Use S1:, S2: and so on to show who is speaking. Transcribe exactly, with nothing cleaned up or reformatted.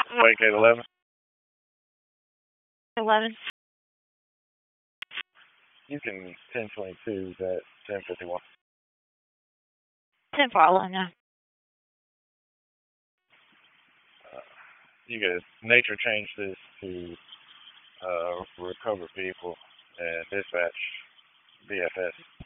S1: Wake eight eleven.
S2: eleven.
S1: You can ten twenty-two at ten fifty-one.
S2: ten following now.
S1: Uh, you guys, nature changed this to uh, recover vehicle and dispatch B F S.